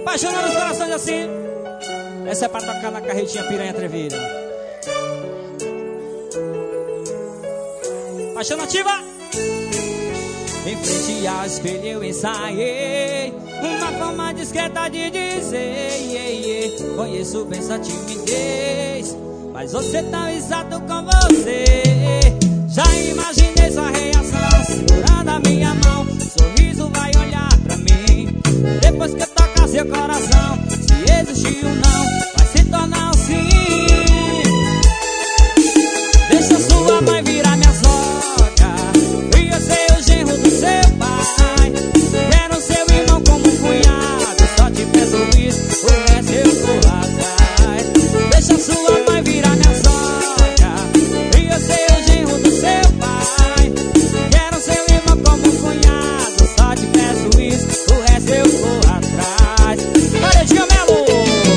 Apaixonando os corações assim. Essa é pra tocar na carretinha piranha atrevida. Paixão nativa. Em frente ao espelho eu ensaiei uma forma discreta de dizer: conheço bem sua timidez, mas você tá exato com você. Já imaginei sua reação, segurando a minha mão. Sorriso vai olhar pra mim. Depois que eu tocar seu coração, se existir um não, vai se tornar um sim. Deixa sua mãe virar minha sogra e eu ser o genro do seu pai. Quero seu irmão como um cunhado, só te peço isso, o resto eu vou atrás. Deixa sua mãe virar minha sogra e eu ser o genro do seu pai. Quero seu irmão como um cunhado, só te peço isso, o resto eu vou atrás. Paredinha Melo!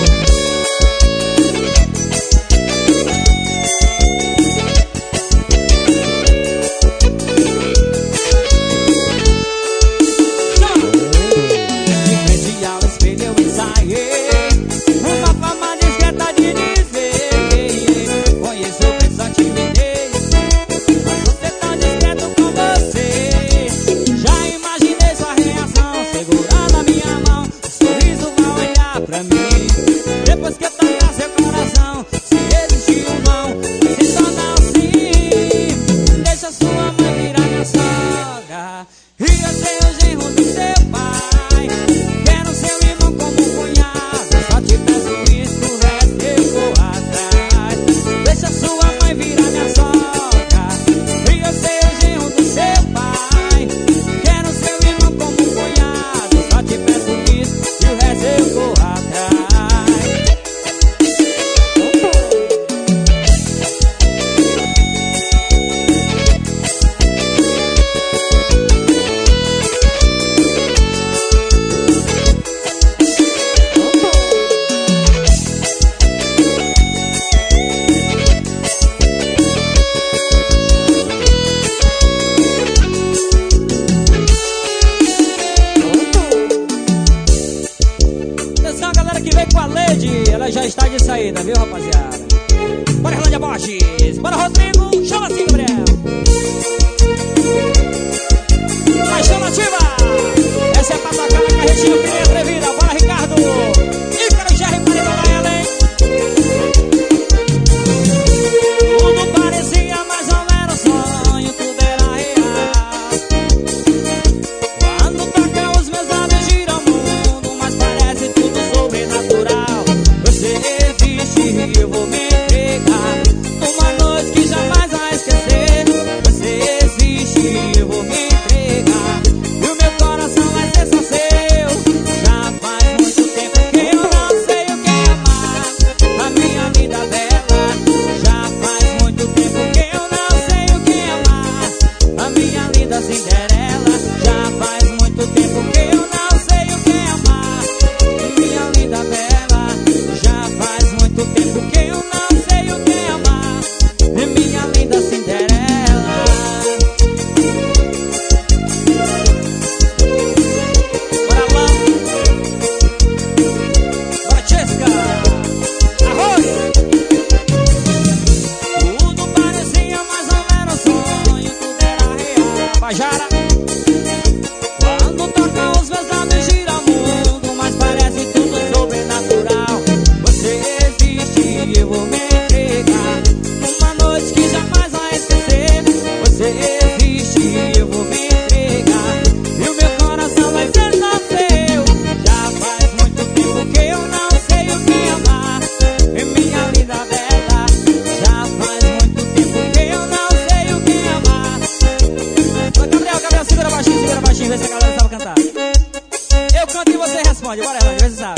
Ela já está de saída, viu, rapaziada? Bora, Irlândia Borges! Bora, Rodrigo! Chama assim, Gabriel! Paixão nativa! Essa é pra tocar na carretinha piranha atrevida. Bora, Ricardo! Ícaro, Jerry, Marina, Ellen! Tudo parecia mais ou menos sonho, tudo era real. Quando toca os meus lábios giram o mundo, mas parece tudo sobrenatural. Você existe e eu vou me entregar uma noite que jamais vai esquecer. Você existe e eu vou me entregar e o meu coração vai ser só seu. Já faz muito tempo que eu não sei o que é amar a minha linda bela. Já faz muito tempo que eu não sei o que é amar a minha linda Cinderela. Já faz muito tempo que eu não sei o que é amar minha linda bela. Já faz muito tempo que eu não sei o que é amar minha linda Cinderela. Bora lá, bora Jessica, arroz. Tudo parecia mais ou menos sonho, tudo era real. Bajara. Quando toca os meus lábios gira o mundo, mas parece tudo sobrenatural. Você existe e eu vou me entregar uma noite que jamais vai esquecer. Você existe e eu vou me entregar e o meu coração vai ser só seu. Já faz muito tempo que eu não sei o que amar minha linda bela. Já faz muito tempo que eu não sei o que amar. Gabriel, segura baixinho, vê se a galera sabe cantar. Eu canto e você responde, bora, Ela, vê se sabe.